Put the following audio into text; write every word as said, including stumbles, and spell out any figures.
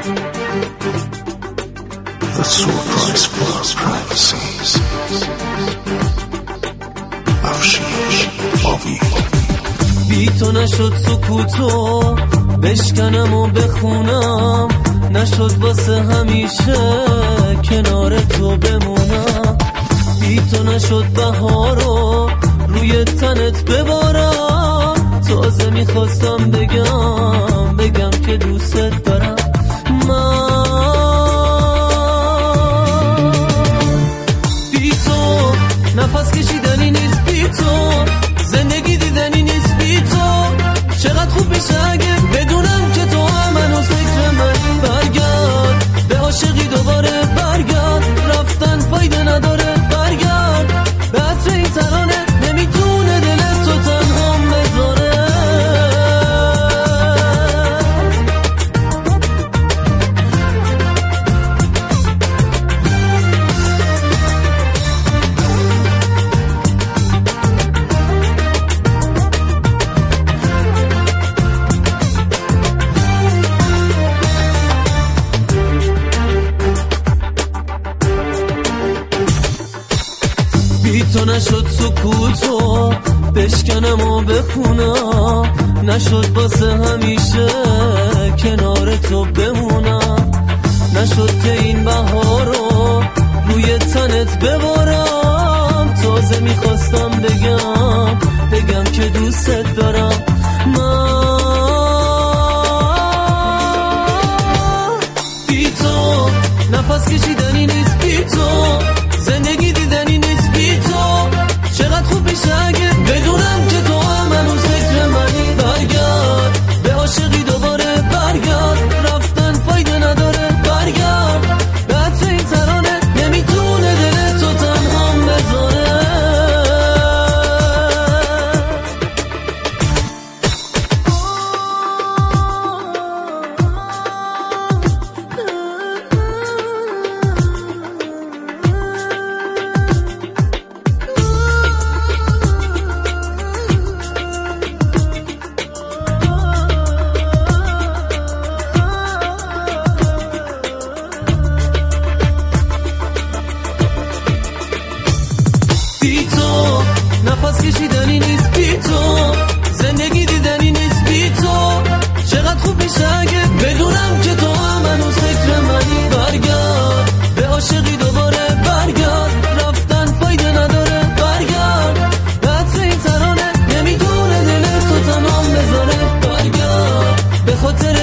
The sword price for privacies. افشین آوی. بی تو نشد سکوتو بشکنم و بخونم، نشد واسه همیشه کنار تو بمونم. بی تو نشد بهارو روی تنت ببارم، تازه میخواستم بگم بگم که دوست دارم. من بی تو نفس کشیدنی نیست، بی تو زندگی دیدنی نیست، بی تو چقدر خوب میشه اگه بدونم که تو هم هنوز فکر من. برگرد به عاشقی دوباره، برگرد رفتن فایده نداره، برگرد به عطر این ترانه، نمیتونه دل تو تنها بذاره. بی تو نشد سکوتو بشکنم و بخونم، نشد واسه همیشه کنار تو بمونم. نشد که این بهارو روی تنت ببارم، تازه میخواستم بگم بگم که دوست دارم. من بی تو نفس کشیدنی نیست، بی تو زندگی دیدنی نیست، بی تو چقدر خوب میشه اگه بدونم که تو هم هنوز فکر منی. برگرد به عاشقی دوباره، برگرد رفتن فایده نداره، برگرد به عطر این ترانه، نمیتونه دل تو تنها بذاره. بی تو نفس کشیدنی نیست، بی تو زندگی دیدنی نیست، بی تو چقدر خوب میشه اگه بدونم که تو هم هنوز فکر منی. برگرد به عاشقی دوباره، برگرد رفتن فایده نداره، برگرد به عطر این ترانه، نمیتونه دل تو تمام بذاره. برگرد به خاطر